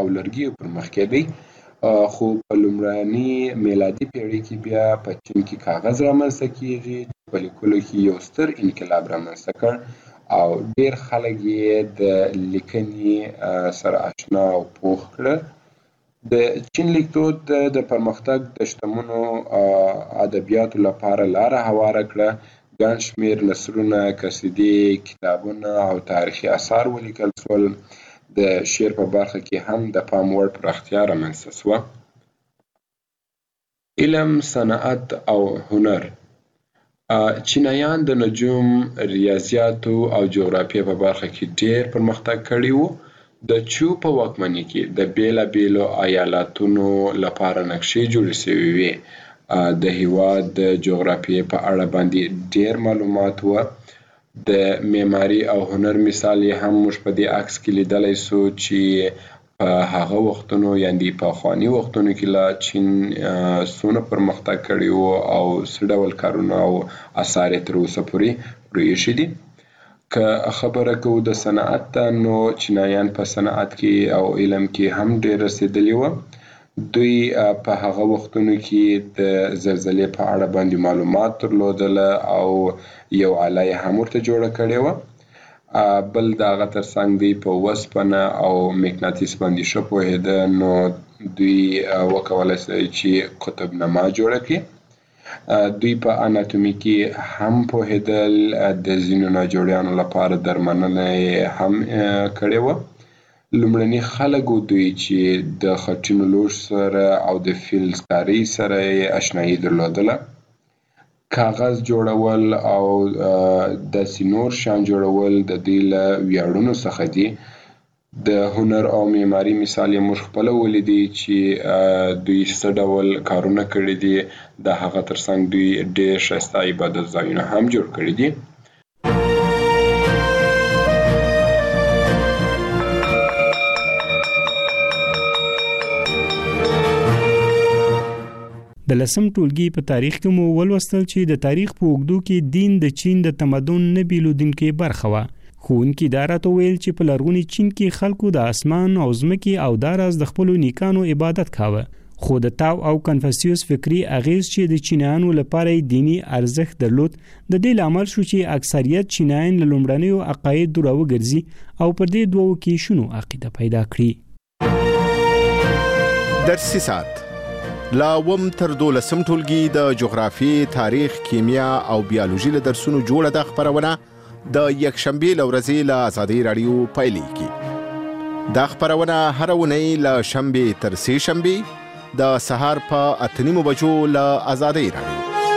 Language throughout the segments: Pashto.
او لرګیو پر مخ کېدی، خو په لومړني میلادي پیړۍ کې بیا په چین کې کاغذ رامنځته کیږي چې په لیکلو کې یو ستر انقلاب رامنځته کړ او ډېر خلک یې د لیکنې سره آشنا او پوه کړل. د چین لیکدود د پرمختګ د شتمنو ادبیاتو لپاره لاره هواره کړه. ګڼ شمېر نثرونه، قصیدې، کتابونه او تاریخي اثار ولیکل شول. د شعر په برخه کې هم د پام وړ پراختیا رامنځته شوه. علم، صنعت او هنر. چینایان د نجوم، ریاضیاتو او جغرافیې په برخه کې ډېر پرمختګ کړی و. د چو په واکمنۍ کې د بیلابیلو ایالتونو لپاره نقشې جوړې شوې وې. د هېواد د جغرافیې په اړه باندې ډېر معلومات و. د معماري او هنر مثال یې هم موږ په دې عکس کې لیدلی سو چې په هغه وختونو یعنې پخواني وختونو کې لا چین څونه پرمختګ کړی و او څه ډول کارونه او اثار یې تر اوسه پورې پرېښي دي. که خبره کوو د صنعت ته، نو چینایان په صنعت کې او علم کې هم ډېر رسېدلي وو. دوی په هغه وختونو کې د زلزلې په اړه باندې معلومات درلودله او یو آله یې هم ورته جوړه کړې وه. بل د هغه ترڅنګ دوی په وسپنه او مقناطیس باندې ښه پوهېده، نو دوی وکولی شي چې قطبنما جوړه کړي. دوی په اناتومي کې هم پوهېدل. د ځینو ناجوړیانو لپاره درملنه یې هم کړې وه. لومړني خلک دوی چې د خټینو لوښو سره او د فلزکارۍ سره یې اشنایي درلودله. کاغذ جوړول او داسې نور شیان جوړول د دوی له ویاړونو څخه دي. د هنر او معماري مثال یې موږ خپله ولیدی چې دوی څه ډول کارونه کړي دي. د هغه ترڅنګ دوی ډېر ښایسته عبادت ځایونه هم جوړ کړي دي. د 10م ټولګي په تاریخ کې مو ولوستل چې د تاریخ په اوږدو کې دین د چین د تمدن نه بیلودونکې برخه وه. ښوونکي دا راته ویل چې په لرغوني چین کې خلکو د اسمان او ځمکې او داراز د خپلو نیکانو عبادت کاوه. خو د تاو او کنفوسیوس فکری اغیز چې د چینایانو لپاره دینی ارزښت درلود، د دې لامل شو چې اکثریت چینایان له لومړنیو عقایدو راوګرځي او پر دې دوو کې شنو عقیده پیدا کړي. درسي ساعت لا وم تر 12م ټولګي د جغرافیې، تاریخ، کیمیا او بیولوژي له درسونو جوړه د خبرونه د یکشنبې له ورځې له ازادۍ راډیو پیلېږي. دا خبرونه هره اونۍ له شنبې تر سې شنبې د سهار په 8:30 بجو له ازادۍ راډیو.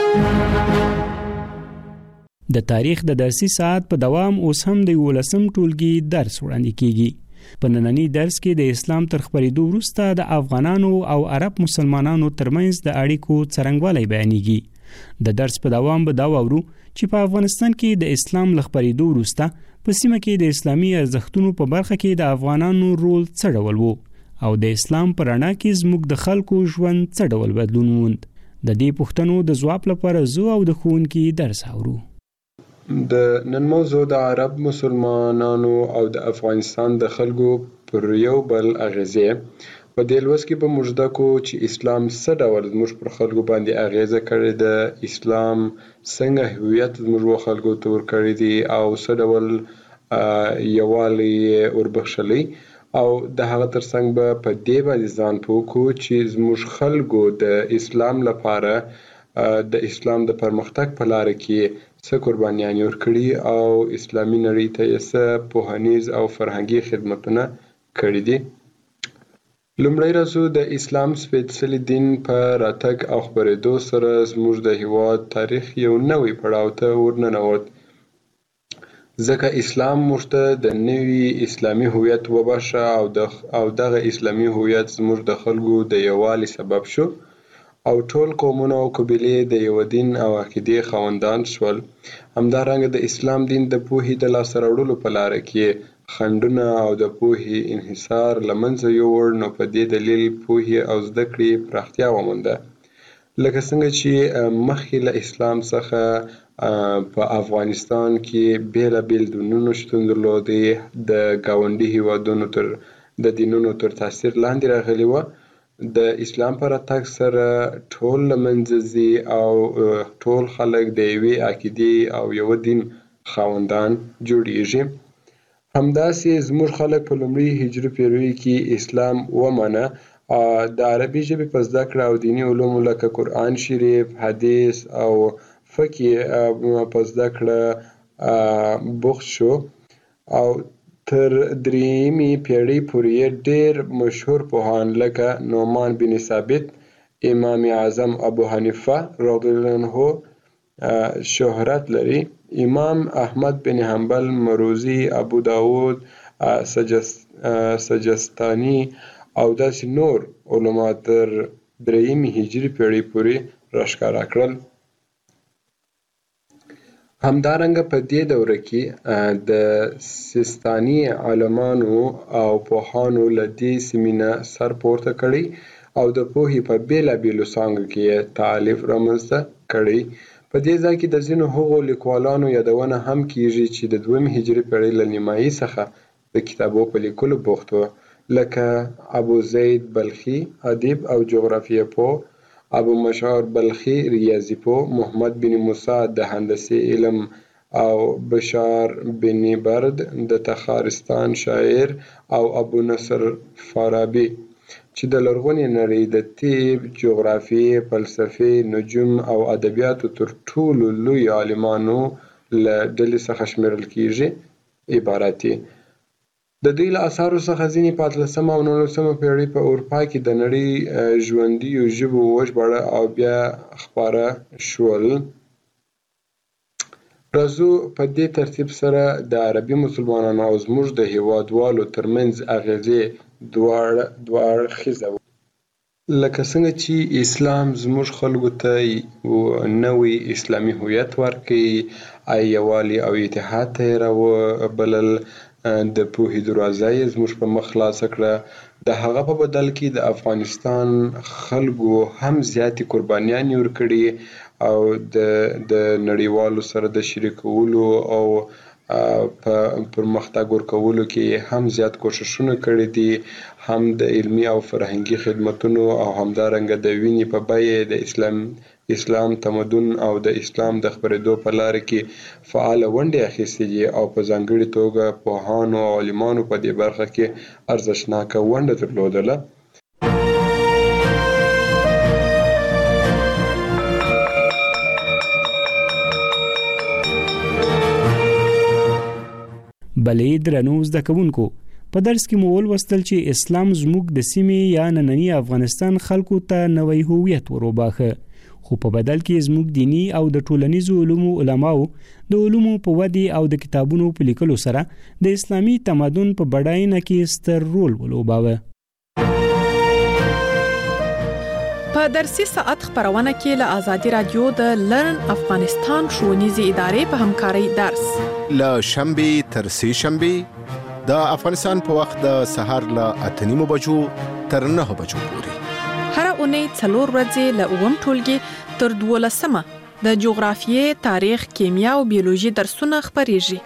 د تاریخ د درسي ساعت په دوام اوس هم د 11م ټولګي درس وړاندې کیږي. په نننی درس کې د اسلام تر خپرېدو وروسته د افغانانو او عرب مسلمانانو ترمنځ د اړیکو څرنګوالی بیانېږي. د درس په دوام به دا واورو چې په افغانستان کې د اسلام له خپرېدو وروسته په سیمه کې د اسلامي ارزښتونو په برخه کې د افغانانو رول څه ډول و او د اسلام په رڼا کې زموږ د خلکو ژوند څه ډول بدلون وموند. د دې پوښتنو د ځواب لپاره زه او د ښوونکي درس اورو. د نن موضوع د عرب مسلمانانو او د افغانستان د خلکو پر یو بل اغیزې. په دې لوست کې به موږ زده کوو چې اسلام څه ډول زموږ پر خلکو باندې اغیزه کړې ده، اسلام څنګه هویت زموږ خلکو ته ورکړی دی او څه ډول یووالی یې وربخښلی، او د هغه ترڅنګ به په دې باندې ځان پوه کړو چې زموږ خلکو د اسلام لپاره د اسلام د پرمختګ په لاره کې څه قربانیانې ورکړي او اسلامي نړۍ ته یې څه پوهنیز او فرهنګي خدمتونه کړي دي. لومړی راځو د اسلام سپېڅلي دین په راتګ او خپرېدو سره زموږ د هېواد تاریخ یو نوی پړاو ته ورننوت، ځکه اسلام موږ ته د نوي اسلامي هویت وبښه او دغه اسلامي هویت زموږ د خلکو د یووالي سبب شو او ټول قومونه او قبیلې د یو دین او عقیدې خاوندان شول. همدارنګه د اسلام دین د پوهې د لاسته راوړلو په لاره کې خنډونه او د پوهې انحصار له منځه یووړ، نو په دې دلیل پوهې او زده کړې پراختیا ومونده. لکه څنګه چې مخکې له اسلام څخه په افغانستان کې بیلابیل دینونه شتون درلودی، د ګاونډي هیوادونو تر د دینونو تر تاثیر لاندې راغلي وه. د اسلام په راتګ سره ټول له منځه ځي او ټول خلک د یوې عقیدې او یوه دین خاوندان جوړیږي. همداسې زموږ خلک په لومړي هجري پیړیو کې اسلام ومنه. د عربي ژبې په زده کړه او دیني علومو لکه قرآن شریف، حدیث او فقه په زده کړه بوخت شو او تر درېیمې پیړۍ پورې ډېر مشهور پوهان لکه نعمان بن ثابت، امام اعظم ابو حنیفه رضی الله عنه شهرت لري. امام احمد بن حنبل، مروزي، ابو داود سجستاني او داسې نور علما تر درېیمې هجري پیړۍ پورې راښکاره کړل. همدارنګه په دې دوره کې د سیستاني عالمانو او پوهانو له دې سیمې نه سر پورته کړی او د پوهې په بیلابیلو څانګو کې یې تالیف رامنځته کړی. په دې ځای کې د ځینو هغو لیکوالانو یادونه هم کیږي چې د دویمې هجري پیړۍ له نیمایي څخه د کتابو په لیکلو بوخت وو، لکه ابو زید بلخي ادیب او جغرافیه پوه، ابو مشعر بلخي ریاضي پوه، محمد بن موسی د هندسې علم او بشار بن برد د تخارستان شاعر او ابو نصر فارابي چې د لرغونې نړۍ د طب، جغرافیې، فلسفې، نجوم او ادبیاتو تر ټولو لوی عالمانو له ډلې څخه شمیرل کیږي عبارت دي. د دوی له اثارو څخه ځینې په 18مه او 19مه پیړۍ په اروپا کې د نړۍ ژوندیو ژبو وژباړه او بیا خپاره شول. راځو په دې ترتیب سره د عربي مسلمانانو او زموږ د هیوادوالو ترمنځ اغیزې دوه اړخیزه وه. لکه څنګه چې اسلام زموږ خلکو ته نوی اسلامي هویت ورکړي، یووالی او اتحاد ته یې راوبلل، د پوهې دروازه یې زموږ په مخ خلاصه کړه. د هغه په بدل کې د افغانستان خلکو هم زیاتې قربانیانې ورکړي او د نړیوالو سره د شریکولو او په پرمختګ ورکولو کې هم زیات کوښښونه کړي دي، هم د علمي او فرهنګي خدمتونو او همدارنګه د وینې په بیه د اسلام تمدن او د اسلام د خپرېدو په لاره کې فعاله ونډې اخیستې دي او په ځانګړې توګه پوهانو او عالمانو په دې برخه کې ارزښتناکه ونډه درلودله. بلې درنو زده کوونکو، په درس کې مو ولوستل چې اسلام زموږ د سیمې یا نننی افغانستان خلکو ته نوی هویت وروباخه، خو په بدل کې زموږ دینی او د ټولنیزو علومو علماو د علومو په ودې او د کتابونو په لیکلو سره د اسلامي تمدن په بډاینه کې ستر رول ولوباوه. په درسي ساعت خبرونه کې له آزادي رادیو د لرن افغانستان ښوونیزې ادارې په همکارۍ درس له شنبه تر سه شنبه د افغانستان په وخت د سهار له 8:30 بجو تر 9 بجو پورې هر اونۍ 4 ورځې له 9 ټولګي تر 12 د جغرافیې، تاریخ، کیمیا او بیولوژي درسونه خبريږي.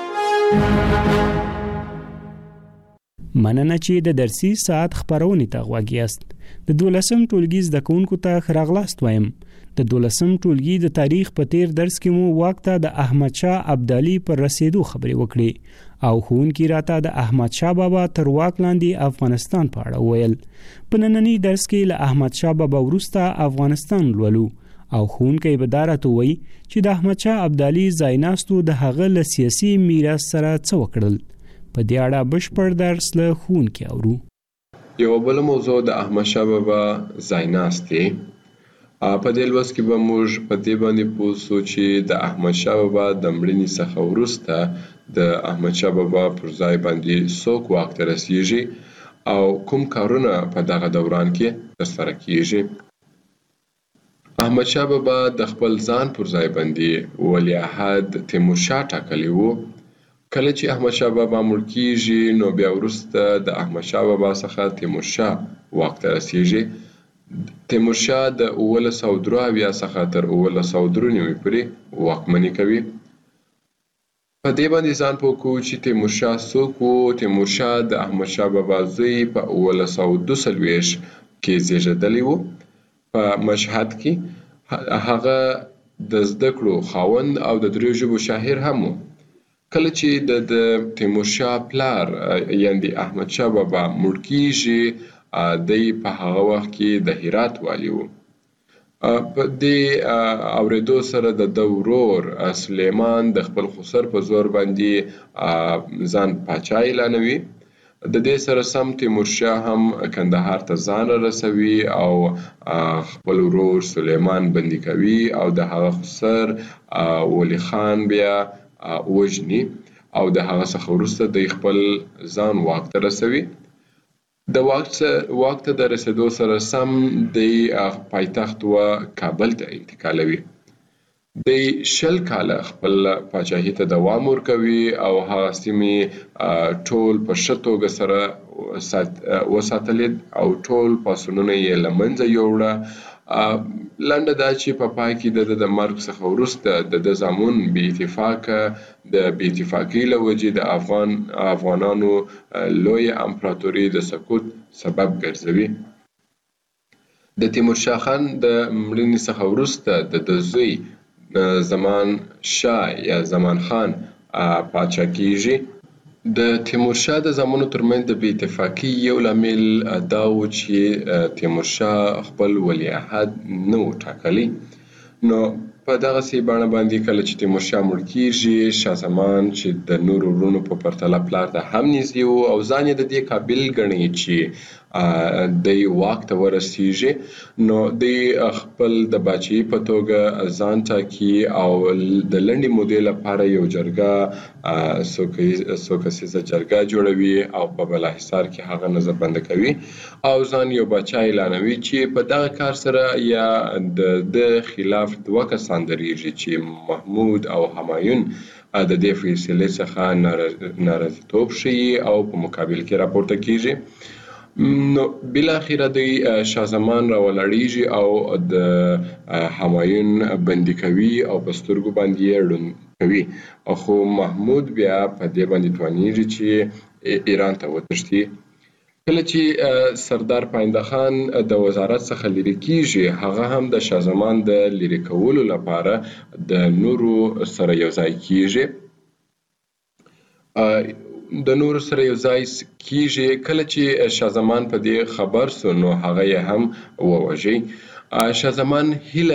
مننه چې د درسي ساعت خبرونه ته غوږیاست. د 12م ټولګي زده کوونکو ته خراغلاست وایم. د 12م ټولګي د تاریخ په تیر درس کې مو وخت د احمد شاه ابدالي پر رسیدو خبرې وکړې او ښوونکي راته د احمد شاه بابا تر واک لاندې افغانستان په اړه ویل. په نننی درس کې له احمد شاه بابا وروسته افغانستان لولو او ښوونکی به دا راته وایي چې د احمد شاه ابدالي ځایناستو د هغه له سیاسي میراث سره څه وکړل. په دې اړه بشپړ درس له ښوونکي اورو. یو بل موضوع د احمد شاه بابا ځایناست دی. په دې لوست کې به موږ په دې باندې پوه شو چې د احمد شاه بابا د مړینې څخه وروسته د احمد شاه بابا پر ځای باندې څوک واک ته رسیږي او کوم کارونه په دغه دوران کې ترسره کیږي. احمد شاه بابا د خپل ځان پر ځای باندې ولیعهد تیمورشاه ټاکلی و. کله چې احمد شاه بابا مړ کیږي نو بیا وروسته د احمد شاه بابا څخه تیمورشاه واک ته رسیږي. تیمورشاه د 1903 څخه تر 1993 پورې واکمني کوي. په دې باندې ځان پوه کوو چې تیمورشاه څوک و. تیمورشاه د احمدشاه بابا زوی په 1942 کې زیږېدلی و په مشهد کې. هغه د زده کړو خاوند او د 3 ژبو شاعر هم و. کله چې د تیمورشاه پلار یعنې احمدشاه بابا مړ کیږي، دی په هغه وخت کې د هرات والی و. په دې اورېدو سره د ورور سلیمان د خپل خسر په زور باندې ځان پاچا اعلانوي. د دې سره سم تیمورشاه هم کندهار ته ځان رسوي او خپل ورور سلیمان بندي کوي او د هغه خسر ولی خان بیا وژني او د هغه څخه وروسته د خپل ځان واک ته رسوي. د واک ته د رسېدو سره سم د پایتخت و کابل ته انتقالوي. د 20 کاله خپل پاچاهي ته دوام ورکوي او هغه سیمې ټول په ښه توګه سره وساتلې او ټول پاڅونونه یې له منځه یوړه. لنډه دا چې په پای کې د مرګ څخه وروسته د زامن بې اتفاقۍ له وجې د افغانانو لویه امپراتوري د سقوط سبب ګرځوي. د تیمورشاه خان د مړینې څخه وروسته د زوی زمان شاه یا زمان خان پاچا کیږي. د تیمورشاه د زامنو ترمنځ د بې اتفاقۍ یو لامل دا و چې تیمورشاه خپل ولیعهد نه و ټاکلی. نو په دغسې بڼه باندې کله چې تیمورشاه مړ کیږي، شاه زمان چې د نورو وروڼو په پرتله پلار ته هم نږدې و او ځان یې د دې قابل ګڼي چې دی واک ته ورسیږي، نو دی خپل د باچاهي په توګه ځان ټاکي او د لنډې مودې لپاره یو جرګه څو کسیزه جرګه جوړوي او په بالاحصار کې هغه نظربنده کوي او ځان یو باچا اعلانوي چې په دغه کار سره یا د خلاف 2 کسان درېږي چې محمود او همایون د دې فیصلې څخه ناراضیتوب ښیي او په مقابل کې راپورته کیږي. نو بالاخره د شاه زمان راولاړیږي او د همایون بندي کوي او په سترګو باندې یې ړوند کوي. خو محمود بیا په دې باندې توانیږي چې ایران ته وتښتي. کله چې سردار پاینده خان د وزارت څخه لرې کیږي، هغه هم د شاه زمان د لرې کولو لپاره د نورو سره یوځای کیږي. کله چې شاه زمان په دې خبر سو، نو هغه یې هم ووژي. شاه زمان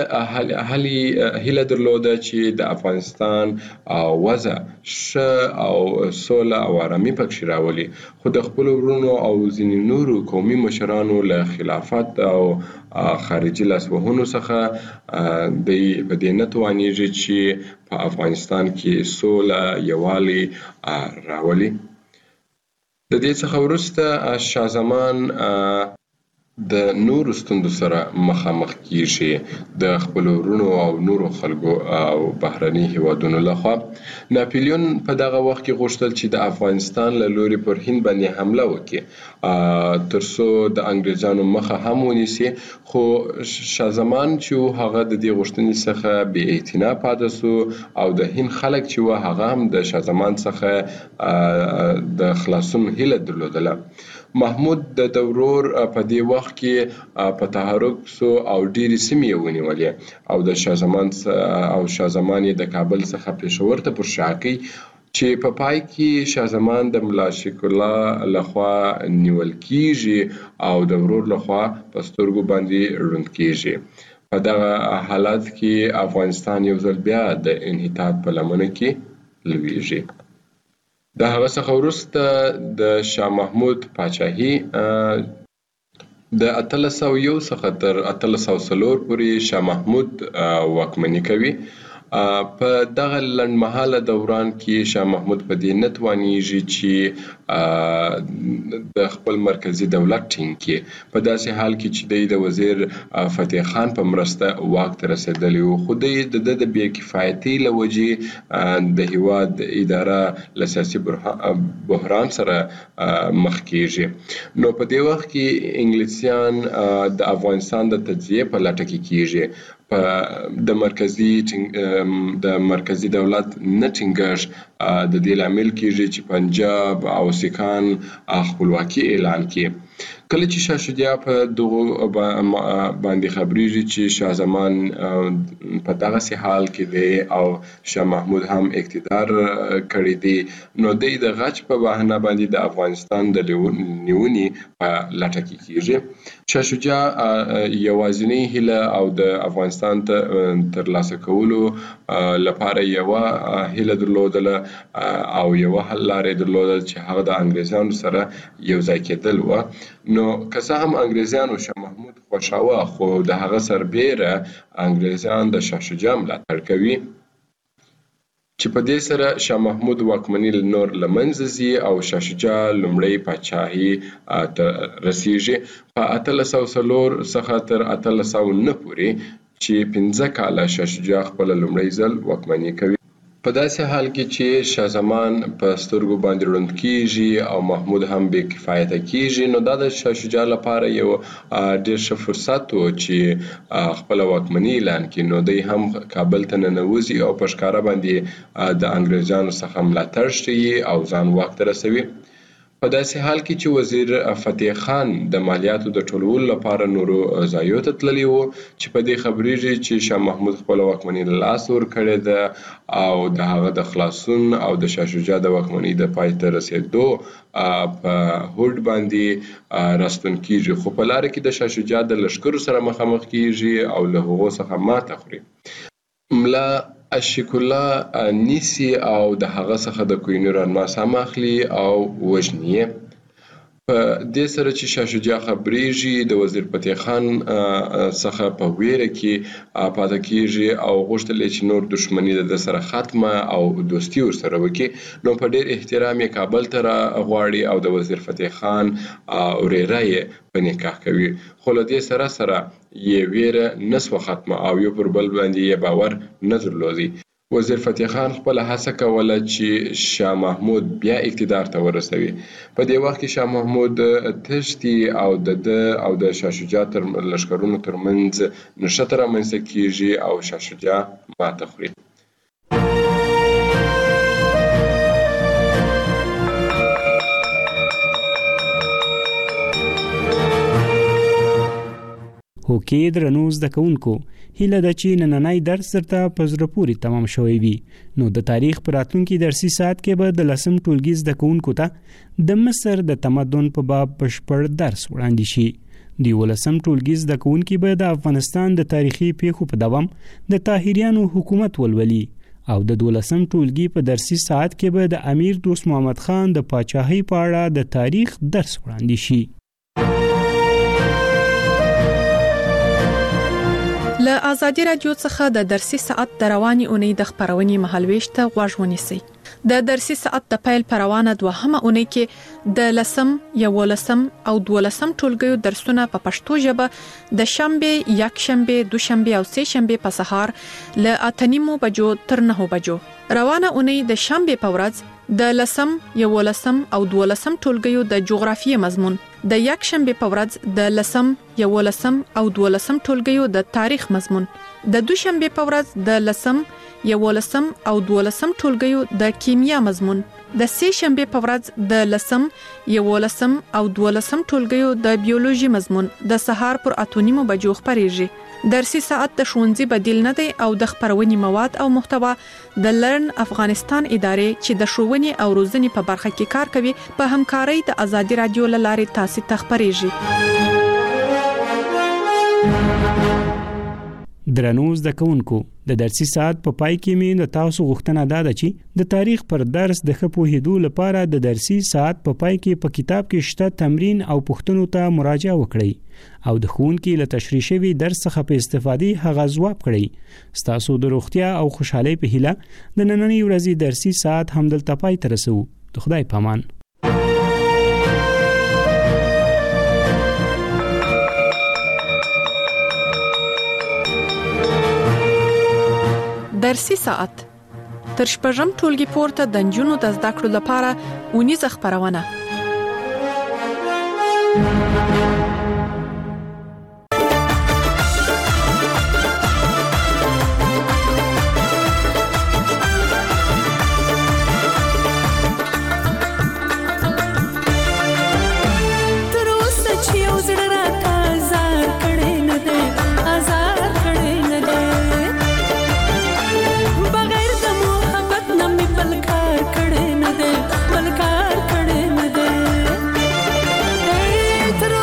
هیله درلوده چې د افغانستان وضع ښه او سوله او آرامي پکښې راولي، خو د خپلو وروڼو او ځینې نورو قومي مشرانو له خلافت او خارجي لاسوهنو څخه دی په دې نه توانیږي چې په افغانستان کې سوله یووالی راولي. د دې څخه وروسته شاه زمان د نورو ستونزو سره مخامخ کیږي د خپلو وروڼو او نورو خلکو او بهرني هیوادونو لخوا. ناپلیون په دغه وخت کې غوښتل چې د افغانستان له لوري پر هند باندې حمله وکړي ترڅو د انګریزانو مخه هم ونیسي، خو شاه زمان چې هغه د دې غوښتنې څخه بې اعتنا پاتې سو او د هند خلک چې هغه هم د شاه زمان څخه د خلاصون هیله درلودله. محمود د ورور په دې وخت کې په تحرک سو او ډېرې سیمې یې ونیولې او شاه زمان یې د کابل څخه پېښور ته پر شا کړ چې په پای کې شاه زمان د ملا شیخ الله لخوا نیول کیږي او د ورور لخوا په سترګو باندې ړوند کیږي. په دغه حالت کې افغانستان یو ځل بیا د انحطاط په لمنه کې لویږي. د هغه څخه وروسته د شاه محمود پاچاهي د 1801 څخه تر 1804 پورې شاه محمود واکمني کوي. په دغه لنډمهاله دوران کې شاه محمود په دې نه توانیږي چې د خپل مرکزي دولت ټینګ کړي، په داسې حال کې چې د وزیر فتح خان په مرسته واک ته رسېدلی و، خو د بې کفایتۍ له وجې د هیواد اداره له سیاسي بحران سره مخ کیږي. نو په دې وخت کې انګلیسیان د افغانستان د تجزیې په لټه کې کیږي. د مرکزي دولت نه ټینګښت د دې لامل کیږي چې پنجاب او سیکان خپلواکي اعلان کړي. کله چې شاه شجاع په دغه باندې خبرېږي چې شاه زمان په دغه حال کې دی او شاه محمود هم اقتدار کړی دی، نو د غچ په بهانه باندې د افغانستان د نیونې په لټه کې کیږي. شاه شجاع یوازینی هیله او د افغانستان ترلاسه کولو لپاره یو هیله درلودله او یو حل لارې درلودل چې هغه د انګریزانو سره یو ځای کېدل و. نو که څه هم انګریزانو شاه محمود خوښاوه، خو د هغه سربیره انګریزان د شاه شجاع ملاتړ کوي چې په دې سره شاه محمود واکمني نور له منځه ځي او شاه شجاع لومړی پاچاهي ته رسیږي په 1804 څخه تر 1809 پورې چې 15 کاله شاه شجاع خپل لومړی ځل واکمني کوي. په داسې حال کې چې شاه زمان په سترګو باندې ړوند کیږي او محمود هم بې کفایته کیږي، نو دا د شاه شجاع لپاره یو ډېر ښه فرصت و چې خپل واکمني اعلان کړي. نو دی هم کابل ته ننوځي او په ښکاره باندې د انګریزانو څخه ملاتړ ښیي او ځان واک ته رسوي. په داسې حال کې چې وزیر فتح خان د مالیاتو د ټولولو لپاره نورو ځایونو ته تللی و چې په دې خبرېږي چې شاه محمود خپل واکمني له لاسه ورکړې ده او د هغه د خلاصون او د شاه شجاع د واکمنۍ د پای ته رسېدو په هوډ باندې راستون کیږي، خو په لاره کې د شاه شجاع د لښکرو سره مخامخ کیږي او له هغو څخه ماته خوري. ملا اشیک الله نیسي او د هغه څخه د کوهینور الماس هم اخلي او وژني. په دې سره چې شاه شجاع خبرېږي د وزیر فتح خان څخه په ویره کې پاتې کیږي او غوښتل چې نور دښمني د سره ختمه او دوستي ورسره وکړي. نو په ډېر احترام یې کابل ته غواړي او د وزیر فتح خان وريره یې په نکاح کوي، خو له دې سره یې ویره نسوه ختمه او یو پر بل باندې یې باور نه درلودی. وزیر فتح خان خپل هڅه کوله چې شاه محمود بیا اقتدار ته ورسوي. په دې وخت کې شاه محمود تښتي او د شاه شجاع تر لښکرونو ترمنځ نښته رامنځته کیږي او شاه شجاع ماته خوري. هوکې درنو زده کوونکو، هیله ده چې نننی درس درته په زړه پورې تمام شوی وي. نو د تاریخ په راتلونکي درسي ساعت کې به د 10م ټولګي زده کوونکو ته د مصر د تمدن په باب بشپړ درس وړاندې شي. د 11م ټولګي زده کوونکي به د افغانستان د تاریخي پیښو په دوام د طاهریانو حکومت ولولي او د 12م ټولګي په درسي ساعت کې به د امیر دوست محمد خان د پاچاهۍ په اړه د تاریخ درس وړاندې شي. له آزادي رادیو څخه د درسي ساعت د رواني اونۍ د خبرونې مهالويش ته غوږ ونیسئ. د درسي ساعت د پیل پر روانه دوهمه اونۍ کې د 10م، 11م او 12م ټولګیو درسونه په پښتو ژبه د شنبه، یکشنبه، دوشنبه او سه شنبه په سهار له 8:30 بجو تر 9 بجو. روانه اونۍ د شنبه په ورځ د 10م، 11م او 12م ټولګیو د جغرافیې مضمون، د یکشنبه په ورځ د 10م، 11م او 12م ټولګیو د تاریخ مضمون، د دوشنبه په ورځ د 10م، 11م او 12م ټولګیو د کیمیا مضمون، د سه شنبه په ورځ د 10م، 11م او 12م ټولګیو د بیولوژي مضمون د سهار پر 8:30 بجو خبرېږي. درسي ساعت د ښوونځي بدیل نه دی او د خبرونې مواد او محتوا د لرن افغانستان ادارې چې د ښوونې او روزنې په برخه کې کار کوي په همکارۍ د آزادي رادیو لارې تاسو ته خبرېږي. درنو زده کوونکو، د درسي ساعت په پای کې مې د تاسو غوښتنه ده چې د تاریخ پر درس د ښه پوهېدو لپاره د درسي ساعت په پای کې په کتاب کې شته تمرین او پوښتنو ته مراجعه وکړئ او د ښوونکي له تشریح شوي درس څخه په استفادې هغه ځواب کړئ. ستاسو د روغتیا او خوشحالۍ په هیله د نننۍ ورځې درسي ساعت همدلته پای ته رسو. د خدای په امان. درسي ساعت تر شپږم ټولګي پورته د نجونو د زده کړو لپاره اونیزه خبرونه.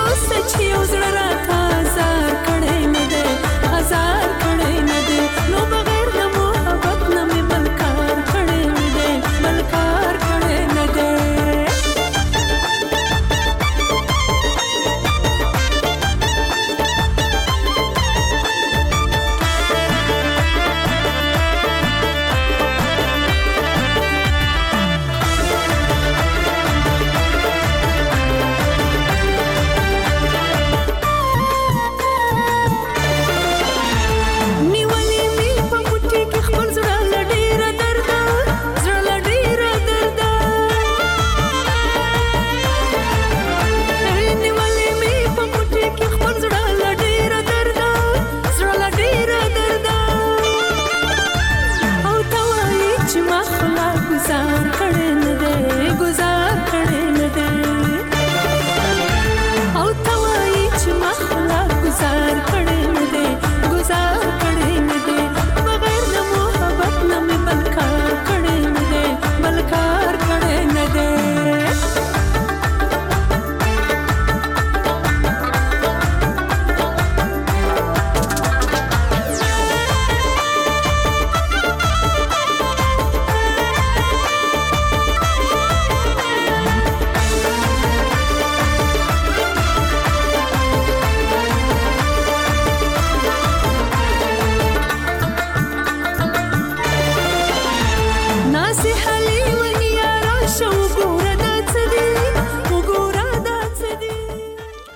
سچ یو زړه راته